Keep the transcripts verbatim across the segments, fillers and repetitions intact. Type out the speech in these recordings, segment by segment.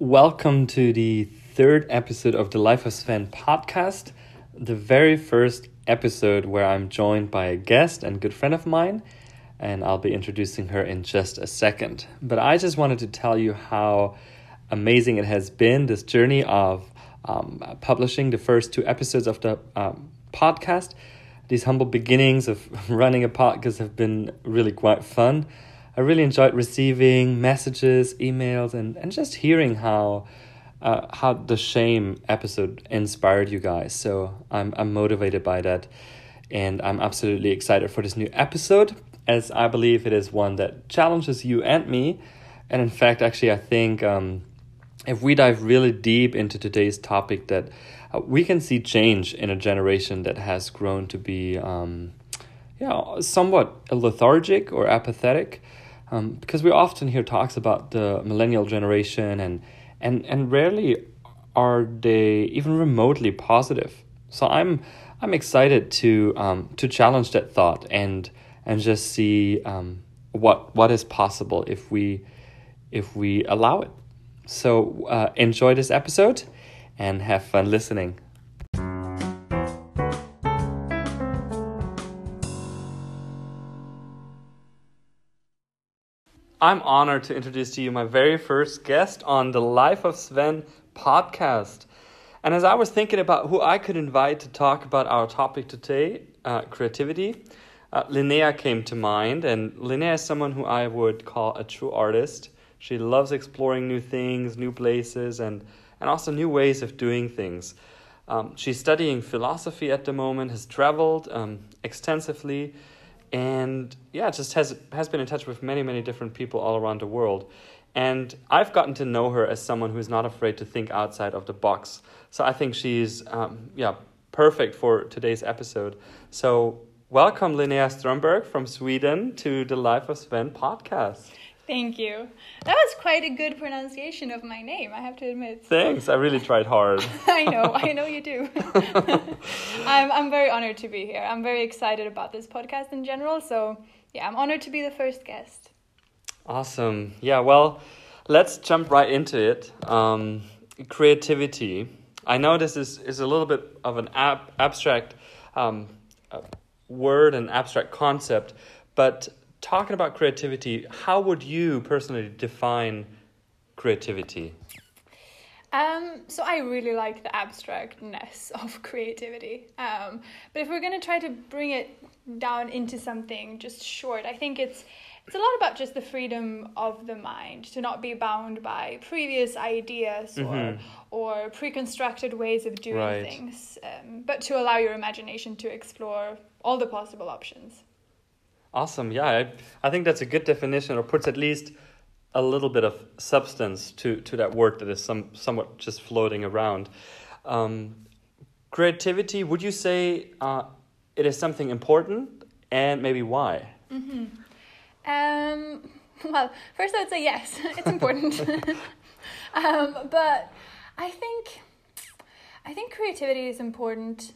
Welcome to the third episode of the Life of Sven podcast, the very first episode where I'm joined by a guest and good friend of mine, and I'll be introducing her in just a second. But I just wanted to tell you how amazing it has been, this journey of um, publishing the first two episodes of the um, podcast. These humble beginnings of running a podcast have been really quite fun. I really enjoyed receiving messages, emails, and, and just hearing how uh, how the shame episode inspired you guys. So I'm I'm motivated by that, and I'm absolutely excited for this new episode, as I believe it is one that challenges you and me. And in fact, actually, I think um, if we dive really deep into today's topic, that uh, we can see change in a generation that has grown to be um, yeah, somewhat lethargic or apathetic. Um, because we often hear talks about the millennial generation and, and and rarely are they even remotely positive. So I'm I'm excited to um to challenge that thought and and just see um what what is possible if we if we allow it. So uh, enjoy this episode and have fun listening. I'm honored to introduce to you my very first guest on the Life of Sven podcast. And as I was thinking about who I could invite to talk about our topic today, uh, creativity, uh, Linnea came to mind. And Linnea is someone who I would call a true artist. She loves exploring new things, new places, and, and also new ways of doing things. Um, she's studying philosophy at the moment, has traveled um, extensively, and yeah, just has has been in touch with many, many different people all around the world. And I've gotten to know her as someone who's not afraid to think outside of the box. So I think she's um, yeah perfect for today's episode. So welcome, Linnea Strömberg from Sweden to the Life of Sven podcast. Thank you. That was quite a good pronunciation of my name, I have to admit. Thanks. I really tried hard. I know. I know you do. I'm I'm very honored to be here. I'm very excited about this podcast in general. So, yeah, I'm honored to be the first guest. Awesome. Yeah, well, let's jump right into it. Um, creativity. I know this is, is a little bit of an ab- abstract um, uh, word and abstract concept, but talking about creativity, how would you personally define creativity? Um, so I really like the abstractness of creativity. Um, but if we're going to try to bring it down into something just short, I think it's it's a lot about just the freedom of the mind, to not be bound by previous ideas or mm-hmm. or pre-constructed ways of doing right. things, um, but to allow your imagination to explore all the possible options. Awesome. Yeah, I, I think that's a good definition, or puts at least a little bit of substance to, to that word that is some somewhat just floating around. Um, creativity, would you say uh, it is something important, and maybe why? Mm-hmm. Um, well, first I would say yes, it's important. um, but I think I think creativity is important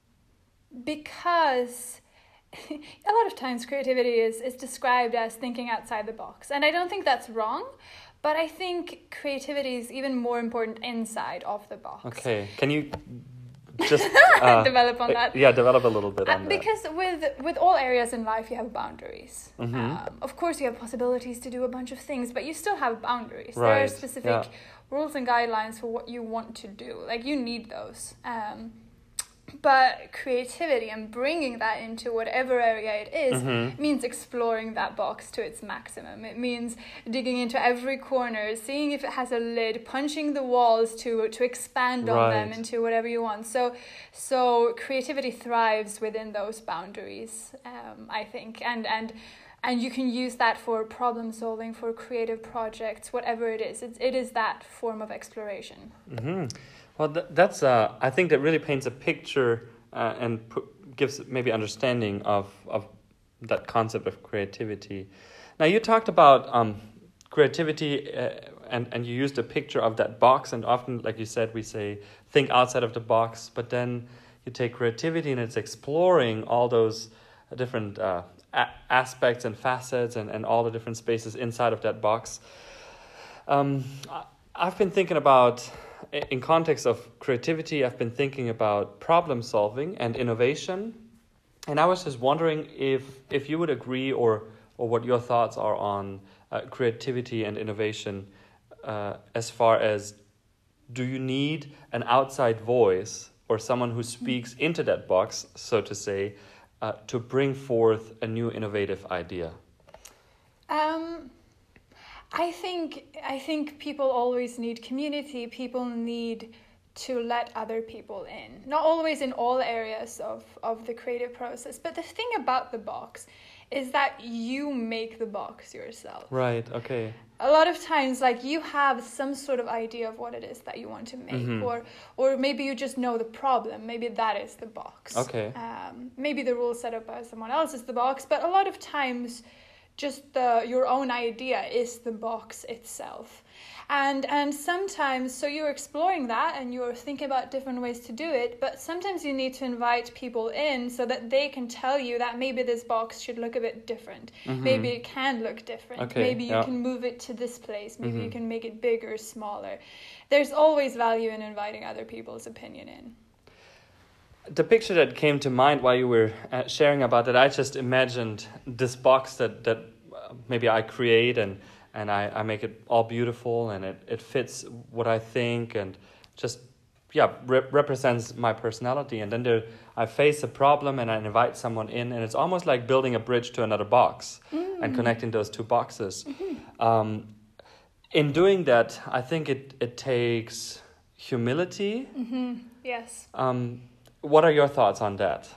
because a lot of times creativity is, is described as thinking outside the box. And I don't think that's wrong, but I think creativity is even more important inside of the box. Okay, can you just uh, develop on that? Yeah, develop a little bit on uh, that. Because with, with all areas in life, you have boundaries. Mm-hmm. Um, of course, you have possibilities to do a bunch of things, but you still have boundaries. Right. There are specific yeah. rules and guidelines for what you want to do. Like, you need those. Um But creativity and bringing that into whatever area it is mm-hmm. means exploring that box to its maximum. It means digging into every corner, seeing if it has a lid, punching the walls to to expand on right. them into whatever you want. So, so creativity thrives within those boundaries, um, I think, and and. And you can use that for problem solving, for creative projects, whatever it is. It's, it is that form of exploration. Mm-hmm. Well, th- that's uh, I think that really paints a picture uh, and pu- gives maybe understanding of of that concept of creativity. Now, you talked about um, creativity uh, and and you used a picture of that box. And often, like you said, we say think outside of the box. But then you take creativity and it's exploring all those different uh, a- aspects and facets and, and all the different spaces inside of that box. Um, I've been thinking about, in context of creativity, I've been thinking about problem solving and innovation. And I was just wondering if if you would agree, or or what your thoughts are on uh, creativity and innovation, uh, as far as, do you need an outside voice or someone who speaks into that box, so to say, uh, to bring forth a new innovative idea? Um, I think I think people always need community. People need to let other people in. Not always in all areas of, of the creative process, but the thing about the box is that you make the box yourself. Right, okay. A lot of times, like, you have some sort of idea of what it is that you want to make, mm-hmm. or or maybe you just know the problem. Maybe that is the box. Okay. Um, maybe the rule set up by someone else is the box, but a lot of times, just the your own idea is the box itself. And and sometimes, so you're exploring that and you're thinking about different ways to do it, but sometimes you need to invite people in so that they can tell you that maybe this box should look a bit different. Mm-hmm. Maybe it can look different. Okay, maybe you yeah. can move it to this place. Maybe mm-hmm. you can make it bigger, smaller. There's always value in inviting other people's opinion in. The picture that came to mind while you were uh, sharing about it, I just imagined this box that, that uh, maybe I create, and and I, I make it all beautiful, and it, it fits what I think, and just, yeah, rep- represents my personality. And then there, I face a problem and I invite someone in, and it's almost like building a bridge to another box mm. and connecting those two boxes. Mm-hmm. Um, in doing that, I think it, it takes humility. Mm-hmm. Yes. Um, what are your thoughts on that?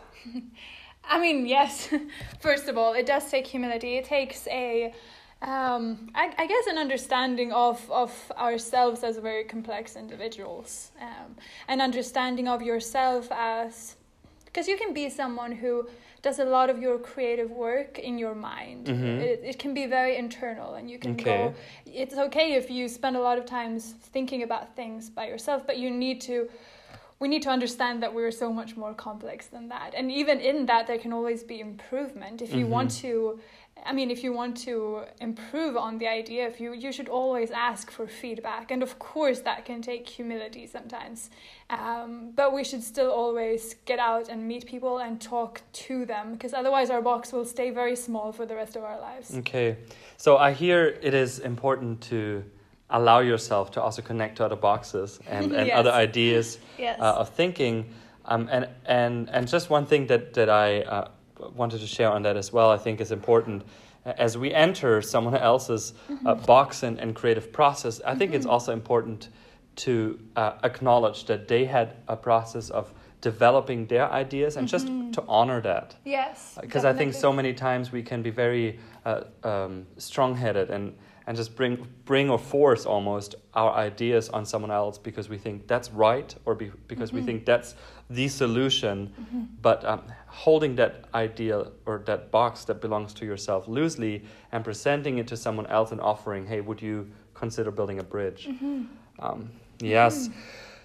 I mean, yes. First of all, it does take humility. It takes a... Um, I, I guess an understanding of, of ourselves as very complex individuals, um, an understanding of yourself as, because you can be someone who does a lot of your creative work in your mind. Mm-hmm. It, it can be very internal, and you can okay. go, it's okay if you spend a lot of times thinking about things by yourself, but you need to, we need to understand that we're so much more complex than that. And even in that, there can always be improvement. If you mm-hmm. want to, I mean, if you want to improve on the idea, if you, you should always ask for feedback. And of course, that can take humility sometimes. Um, but we should still always get out and meet people and talk to them, because otherwise our box will stay very small for the rest of our lives. Okay. So I hear it is important to allow yourself to also connect to other boxes and, and yes. other ideas yes. uh, of thinking. Um, and, and, and just one thing that, that I... Uh, wanted to share on that as well, I think is important. As we enter someone else's mm-hmm. uh, box and, and creative process, I think mm-hmm. it's also important to uh, acknowledge that they had a process of developing their ideas and mm-hmm. just to honor that. Yes. Because I think so many times we can be very uh, um, strong-headed and, and just bring bring or force almost our ideas on someone else because we think that's right, or be, because mm-hmm. we think that's the solution. Mm-hmm. But um, holding that idea or that box that belongs to yourself loosely and presenting it to someone else and offering, hey, would you consider building a bridge? Mm-hmm. Um, yes. Mm-hmm.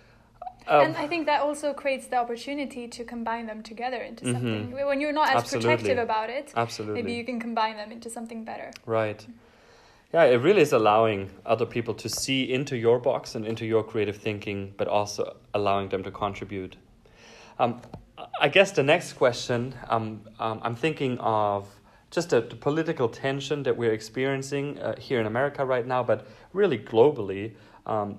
Um, and I think that also creates the opportunity to combine them together into something. Mm-hmm. When you're not as Absolutely. protective about it, Absolutely. maybe you can combine them into something better. Right. Yeah, it really is allowing other people to see into your box and into your creative thinking, but also allowing them to contribute. Um, I guess the next question, um, um, I'm thinking of just the, the political tension that we're experiencing uh, here in America right now, but really globally. Um,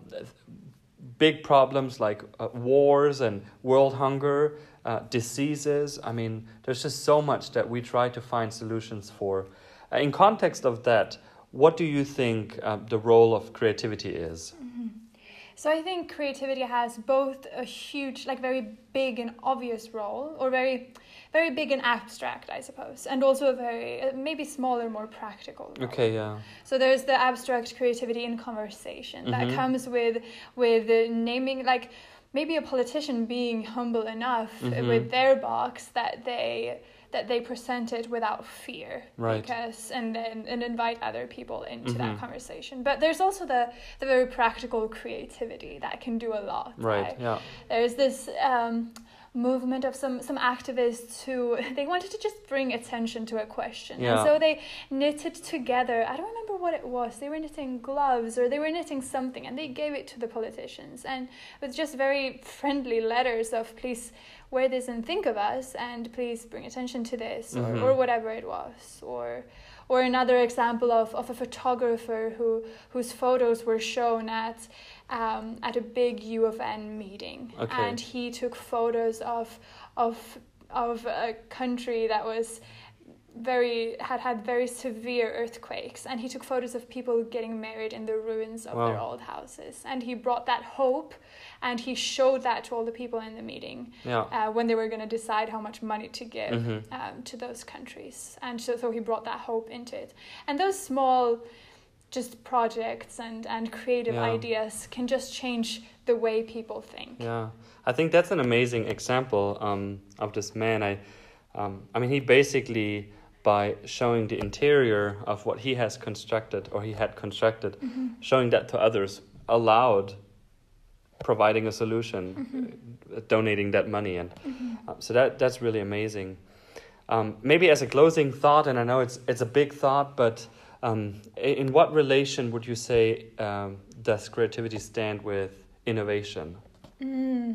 big problems like uh, wars and world hunger, uh, diseases. I mean, there's just so much that we try to find solutions for. Uh, in context of that, what do you think uh, the role of creativity is? Mm-hmm. So I think creativity has both a huge, like very big and obvious role, or very, very big and abstract, I suppose, and also a very, uh, maybe smaller, more practical role. Okay, yeah. So there's the abstract creativity in conversation mm-hmm. that comes with, with uh, naming, like maybe a politician being humble enough mm-hmm. with their box that they... that they present it without fear, right? Because and then and invite other people into mm-hmm. that conversation. But there's also the the very practical creativity that can do a lot. Right. right? Yeah. There's this um, movement of some some activists who they wanted to just bring attention to a question. Yeah. And so they knitted together, I don't remember what it was, they were knitting gloves or they were knitting something, and they gave it to the politicians, and with just very friendly letters of please wear this and think of us, and please bring attention to this, or, Mm-hmm. or whatever it was. Or or another example of, of a photographer who whose photos were shown at um, at a big U of N meeting, Okay. and he took photos of of of a country that was very had had very severe earthquakes, and he took photos of people getting married in the ruins of Wow. their old houses, and he brought that hope, and he showed that to all the people in the meeting Yeah. uh, when they were going to decide how much money to give Mhm. um, to those countries, and so, so he brought that hope into it. And those small just projects and and creative Yeah. ideas can just change the way people think. Yeah, I think that's an amazing example um, of this man. I, um, I mean, he basically, by showing the interior of what he has constructed or he had constructed, Mm-hmm. showing that to others, allowed providing a solution, Mm-hmm. uh, donating that money, and uh, so that that's really amazing. Um, maybe as a closing thought, and I know it's it's a big thought, but um, i- in what relation would you say um, does creativity stand with innovation? Mm.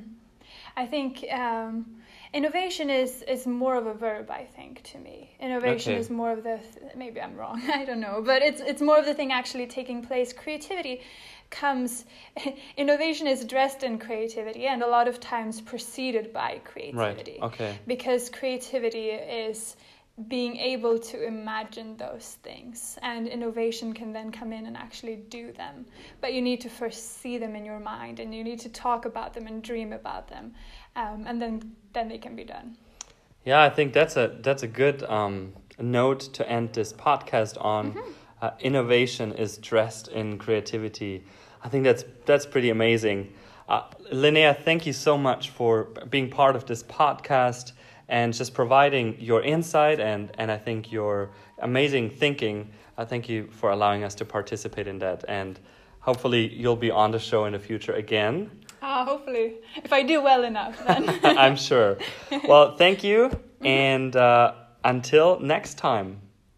I think um, innovation is, is more of a verb, I think, to me. Innovation Okay. is more of the, th- maybe I'm wrong, I don't know, but it's it's more of the thing actually taking place. Creativity comes, innovation is dressed in creativity and a lot of times preceded by creativity. Right, okay. Because creativity is being able to imagine those things, and innovation can then come in and actually do them, but you need to first see them in your mind, and you need to talk about them and dream about them, um, and then then they can be done. Yeah, I think that's a that's a good um, note to end this podcast on. Mm-hmm. Uh, innovation is dressed in creativity. I think that's that's pretty amazing. Uh, Linnea, thank you so much for being part of this podcast and just providing your insight and, and I think your amazing thinking. I thank you for allowing us to participate in that, and hopefully you'll be on the show in the future again. Ah, hopefully, if I do well enough, then. I'm sure. Well, thank you, and uh, until next time.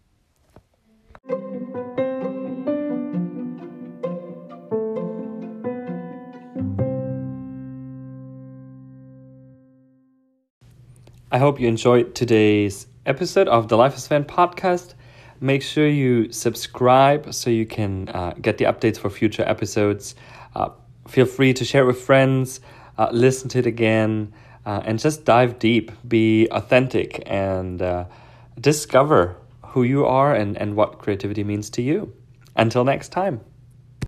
I hope you enjoyed today's episode of the Life as Fan podcast. Make sure you subscribe so you can uh, get the updates for future episodes. Uh, feel free to share it with friends, uh, listen to it again, uh, and just dive deep, be authentic, and uh, discover who you are and, and what creativity means to you. Until next time.